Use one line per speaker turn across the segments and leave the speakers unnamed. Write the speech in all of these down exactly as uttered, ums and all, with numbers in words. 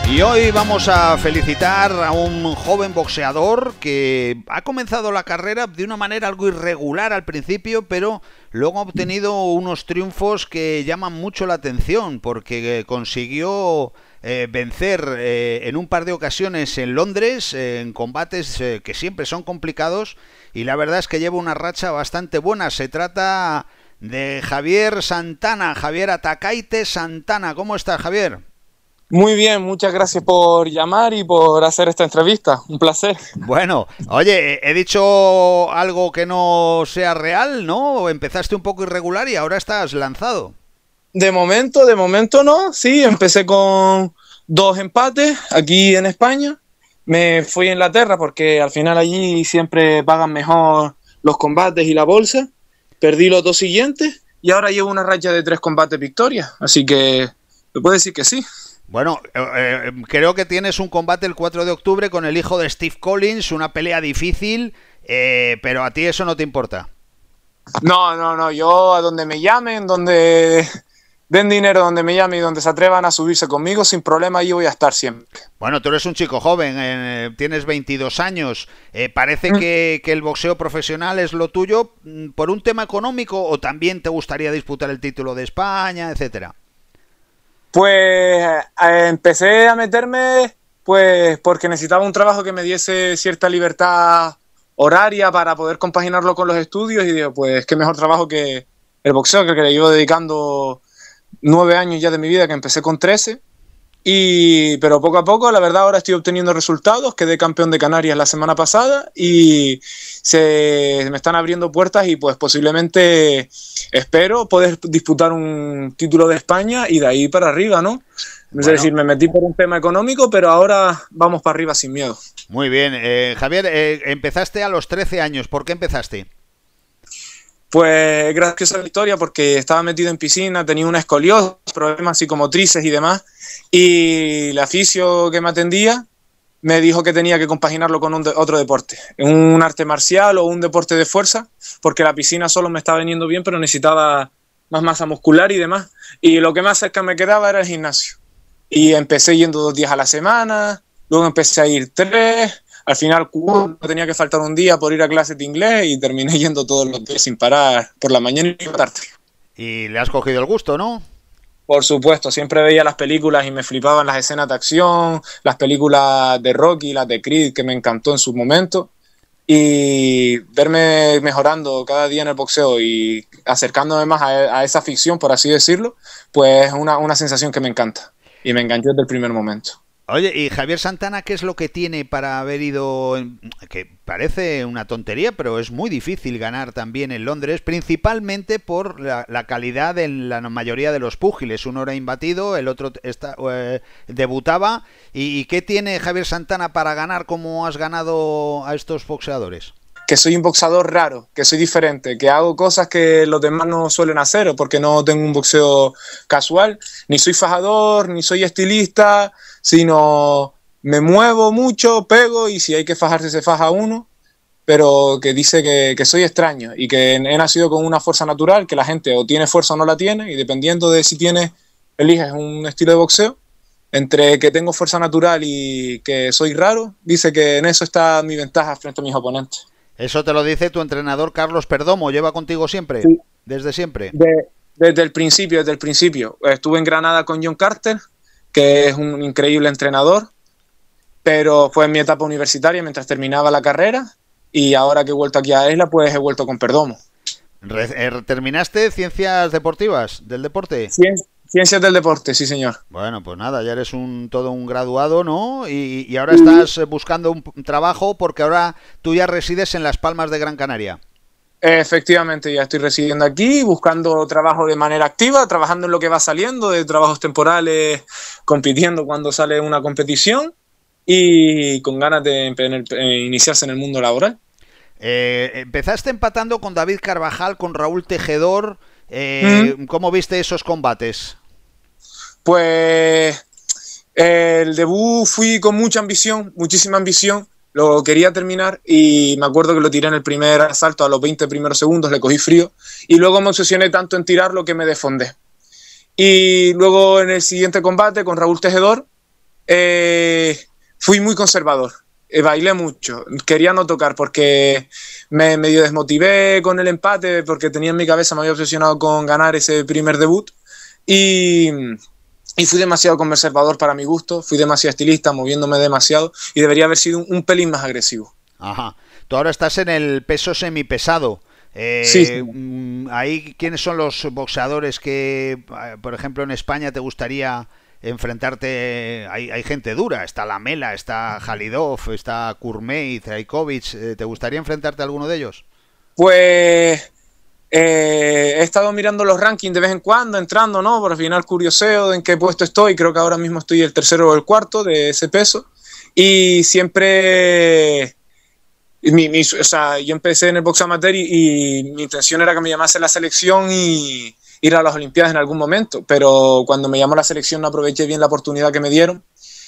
Y hoy vamos a felicitar a un joven boxeador que ha comenzado la carrera de una manera algo irregular al principio, pero luego ha obtenido unos triunfos que llaman mucho la atención, porque consiguió eh, vencer eh, en un par de ocasiones en Londres, eh, en combates eh, que siempre son complicados, y la verdad es que lleva una racha bastante buena. Se trata de Javier Santana, Javier Atacaite Santana. ¿Cómo estás, Javier?
Muy bien, muchas gracias por llamar y por hacer esta entrevista, un placer.
Bueno, oye, he dicho algo que no sea real, ¿no? Empezaste un poco irregular y ahora estás lanzado.
De momento, de momento no, sí, empecé con dos empates aquí en España, me fui a Inglaterra porque al final allí siempre pagan mejor los combates y la bolsa, perdí los dos siguientes y ahora llevo una racha de tres combates victorias, así que me puedo decir que sí.
Bueno, eh, creo que tienes un combate el cuatro de octubre con el hijo de Steve Collins, una pelea difícil, eh, pero a ti eso no te importa.
No, no, no, yo a donde me llamen, donde den dinero, donde me llamen y donde se atrevan a subirse conmigo, sin problema, allí voy a estar siempre.
Bueno, tú eres un chico joven, eh, tienes veintidós años, eh, parece que, que el boxeo profesional es lo tuyo por un tema económico o también te gustaría disputar el título de España, etcétera.
Pues eh, empecé a meterme pues porque necesitaba un trabajo que me diese cierta libertad horaria para poder compaginarlo con los estudios y digo, pues qué mejor trabajo que el boxeo, que le llevo dedicando nueve años ya de mi vida, que empecé con trece. Y, pero poco a poco, la verdad, ahora estoy obteniendo resultados. Quedé campeón de Canarias la semana pasada y se me están abriendo puertas y pues posiblemente espero poder disputar un título de España y de ahí para arriba, ¿no? Bueno. Es decir, me metí por un tema económico, pero ahora vamos para arriba sin miedo.
Muy bien. Eh, Javier, eh, empezaste a los trece años. ¿Por qué empezaste?
Pues gracias a la historia, porque estaba metido en piscina, tenía una escoliosis, problemas psicomotrices y demás, y la fisio que me atendía me dijo que tenía que compaginarlo con un de, otro deporte, un arte marcial o un deporte de fuerza, porque la piscina solo me estaba viniendo bien, pero necesitaba más masa muscular y demás, y lo que más cerca me quedaba era el gimnasio. Y empecé yendo dos días a la semana, luego empecé a ir tres... Al final no tenía que faltar un día por ir a clases de inglés y terminé yendo todos los días sin parar por la mañana y por la tarde.
Y le has cogido el gusto, ¿no?
Por supuesto, siempre veía las películas y me flipaban las escenas de acción, las películas de Rocky, las de Creed, que me encantó en su momento. Y verme mejorando cada día en el boxeo y acercándome más a, a esa ficción, por así decirlo, pues es una, una sensación que me encanta. Y me enganchó desde el primer momento.
Oye, y Javier Santana, ¿qué es lo que tiene para haber ido, en, que parece una tontería, pero es muy difícil ganar también en Londres, principalmente por la, la calidad en la mayoría de los púgiles? Uno era imbatido, el otro está, eh, debutaba. ¿Y, ¿Y qué tiene Javier Santana para ganar como has ganado a estos boxeadores?
Que soy un boxeador raro, que soy diferente, que hago cosas que los demás no suelen hacer, porque no tengo un boxeo casual, ni soy fajador, ni soy estilista, sino me muevo mucho, pego y si hay que fajarse se faja uno, pero que dice que, que soy extraño y que he nacido con una fuerza natural, que la gente o tiene fuerza o no la tiene, y dependiendo de si tienes, eliges un estilo de boxeo. Entre que tengo fuerza natural y que soy raro, dice que en eso está mi ventaja frente a mis oponentes.
Eso te lo dice tu entrenador Carlos Perdomo, ¿lleva contigo siempre?
Sí.
¿Desde siempre?
De, desde el principio, desde el principio. Estuve en Granada con John Carter, que es un increíble entrenador, pero fue en mi etapa universitaria mientras terminaba la carrera y ahora que he vuelto aquí a Isla, pues he vuelto con Perdomo.
¿Terminaste Ciencias Deportivas del deporte?
Cien, ciencias del deporte, sí señor.
Bueno, pues nada, ya eres un todo un graduado, ¿no? Y, y ahora estás buscando un trabajo porque ahora tú ya resides en Las Palmas de Gran Canaria.
Efectivamente, ya estoy residiendo aquí, buscando trabajo de manera activa, trabajando en lo que va saliendo, de trabajos temporales, compitiendo cuando sale una competición y con ganas de en, en, en, iniciarse en el mundo laboral.
Eh, empezaste empatando con David Carvajal, con Raúl Tejedor. Eh, ¿Mm? ¿Cómo viste esos combates?
Pues eh, el debut fui con mucha ambición, muchísima ambición. Lo quería terminar y me acuerdo que lo tiré en el primer asalto, a los veinte primeros segundos, le cogí frío y luego me obsesioné tanto en tirarlo que me desfondé. Y luego en el siguiente combate con Raúl Tejedor Eh, fui muy conservador. Eh, bailé mucho, quería no tocar porque me medio desmotivé con el empate, porque tenía en mi cabeza, me había obsesionado con ganar ese primer debut y, y fui demasiado conservador para mi gusto, fui demasiado estilista, moviéndome demasiado y debería haber sido un, un pelín más agresivo.
Ajá. Tú ahora estás en el peso semipesado.
Sí, sí.
Eh, ahí, ¿quiénes son los boxeadores que, por ejemplo, en España te gustaría enfrentarte? Hay, hay gente dura, está Lamela, está Halidov, está Kurmey, Traikovic. ¿Te gustaría enfrentarte a alguno de ellos?
Pues eh, he estado mirando los rankings de vez en cuando, entrando, ¿no? Por al final curioseo de en qué puesto estoy. Creo que ahora mismo estoy el tercero o el cuarto de ese peso. Y siempre... Mi, mi, o sea, yo empecé en el boxeo amateur y, y mi intención era que me llamase la selección y ir a las Olimpiadas en algún momento, pero cuando me llamó la selección no aproveché bien la oportunidad que me dieron.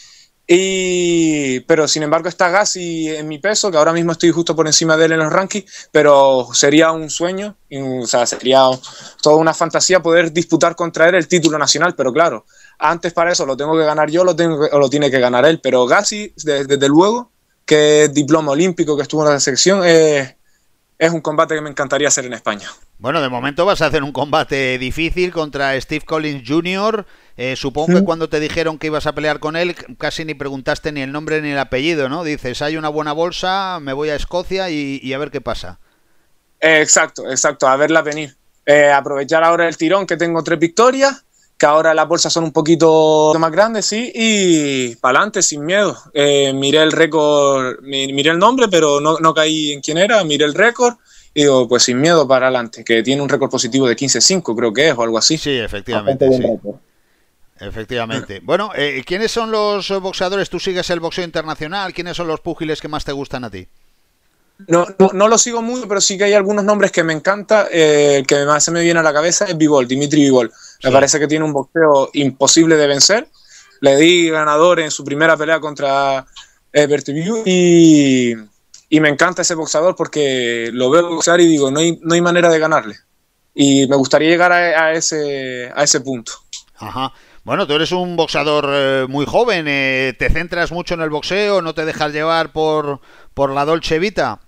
Y, pero sin embargo está Gassi en mi peso, que ahora mismo estoy justo por encima de él en los rankings, pero sería un sueño, o sea, sería toda una fantasía poder disputar contra él el título nacional, pero claro, antes para eso lo tengo que ganar yo, lo tengo que, o lo tiene que ganar él, pero Gassi, desde, desde luego, que es diploma olímpico, que estuvo en la selección, eh, es un combate que me encantaría hacer en España.
Bueno, de momento vas a hacer un combate difícil contra Steve Collins junior Eh, supongo que cuando te dijeron que ibas a pelear con él, casi ni preguntaste ni el nombre ni el apellido, ¿no? Dices, hay una buena bolsa, me voy a Escocia y, y a ver qué pasa.
Eh, exacto, exacto, a verla venir. Eh, aprovechar ahora el tirón, que tengo tres victorias, que ahora las bolsas son un poquito más grandes, sí, y para adelante, sin miedo. Eh, miré el récord, miré el nombre, pero no, no caí en quién era, miré el récord y digo, pues sin miedo para adelante, que tiene un récord positivo de quince cinco, creo que es, o algo así.
Sí, efectivamente, sí. Efectivamente. Bueno, eh, ¿quiénes son los boxeadores? ¿Tú sigues el boxeo internacional? ¿Quiénes son los púgiles que más te gustan a ti?
No, no, no lo sigo mucho, pero sí que hay algunos nombres que me encanta. Eh, el que más se me viene a la cabeza es Bivol, Dimitri Bivol. Me sí. parece que tiene un boxeo imposible de vencer. Le di ganador en su primera pelea contra eh, Berthiaume y, y me encanta ese boxeador porque lo veo boxear y digo, no hay, no hay manera de ganarle. Y me gustaría llegar a, a, ese, a ese punto.
Ajá. Bueno, tú eres un boxeador eh, muy joven. Eh, ¿Te centras mucho en el boxeo? ¿No te dejas llevar por, por la Dolce Vita?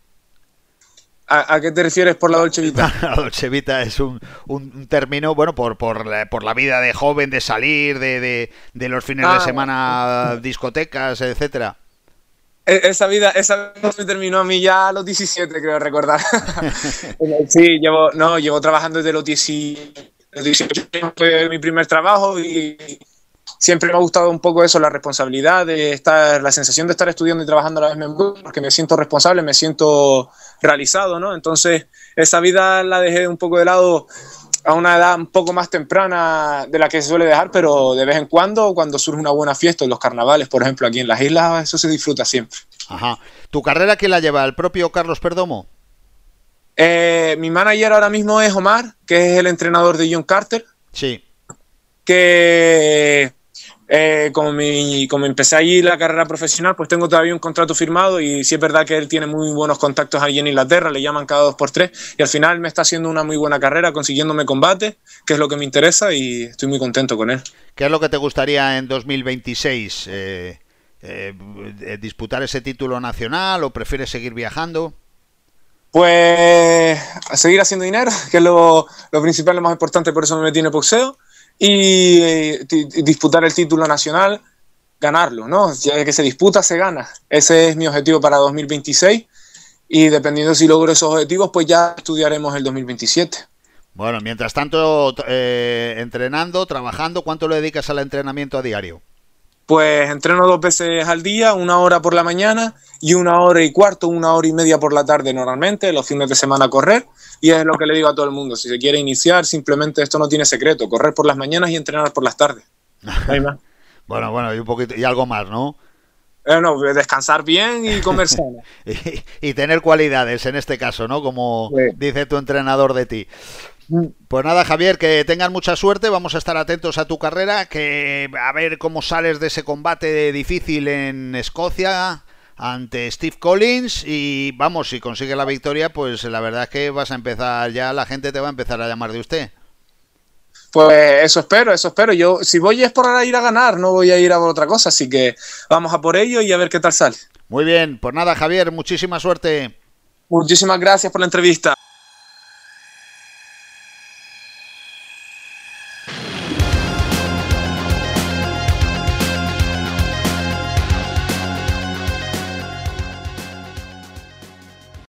¿A, ¿A qué te refieres por la Dolce Vita?
La Dolce Vita es un, un término, bueno, por, por, la, por la vida de joven, de salir, de, de, de los fines ah, de semana, discotecas, etcétera.
Esa vida, esa vida me terminó a mí ya a los diecisiete, creo recordar. Sí, llevo, no, llevo trabajando desde los dieciocho, fue mi primer trabajo y siempre me ha gustado un poco eso, la responsabilidad de estar, la sensación de estar estudiando y trabajando a la vez, me gusta porque me siento responsable, me siento realizado, ¿no? Entonces, esa vida la dejé un poco de lado a una edad un poco más temprana de la que se suele dejar, pero de vez en cuando, cuando surge una buena fiesta, en los carnavales, por ejemplo, aquí en las islas, eso se disfruta siempre.
Ajá. ¿Tu carrera quién la lleva? ¿El propio Carlos Perdomo?
Eh, mi manager ahora mismo es Omar, que es el entrenador de John Carter.
Sí.
Que eh, como, mi, como empecé allí la carrera profesional, pues tengo todavía un contrato firmado y sí es verdad que él tiene muy buenos contactos allí en Inglaterra, le llaman cada dos por tres y al final me está haciendo una muy buena carrera, consiguiéndome combate, que es lo que me interesa y estoy muy contento con él.
¿Qué es lo que te gustaría en dos mil veintiséis? Eh, eh, ¿Disputar ese título nacional o prefieres seguir viajando?
Pues a seguir haciendo dinero, que es lo, lo principal, lo más importante, por eso me metí en el boxeo. Y eh, disputar el título nacional, ganarlo, ¿no? Ya que se disputa, se gana. Ese es mi objetivo para dos mil veintiséis y dependiendo si logro esos objetivos, pues ya estudiaremos el dos mil veintisiete.
Bueno, mientras tanto, eh, entrenando, trabajando, ¿cuánto le dedicas al entrenamiento a diario?
Pues entreno dos veces al día, una hora por la mañana y una hora y cuarto, una hora y media por la tarde normalmente, los fines de semana a correr. Y es lo que le digo a todo el mundo, si se quiere iniciar, simplemente esto no tiene secreto, correr por las mañanas y entrenar por las tardes. No hay más.
Bueno, bueno, y un poquito, y algo más, ¿no?
Eh, no, descansar bien y comer sano.
y, y tener cualidades en este caso, ¿no? Como sí. dice tu entrenador de ti. Pues nada, Javier, que tengas mucha suerte, vamos a estar atentos a tu carrera, que a ver cómo sales de ese combate difícil en Escocia ante Steve Collins y vamos, si consigues la victoria, pues la verdad es que vas a empezar, ya la gente te va a empezar a llamar de usted.
Pues eso espero, eso espero. Yo, si voy es por ir a ganar, no voy a ir a por otra cosa, así que vamos a por ello y a ver qué tal sale.
Muy bien, pues nada, Javier, muchísima suerte.
Muchísimas gracias por la entrevista.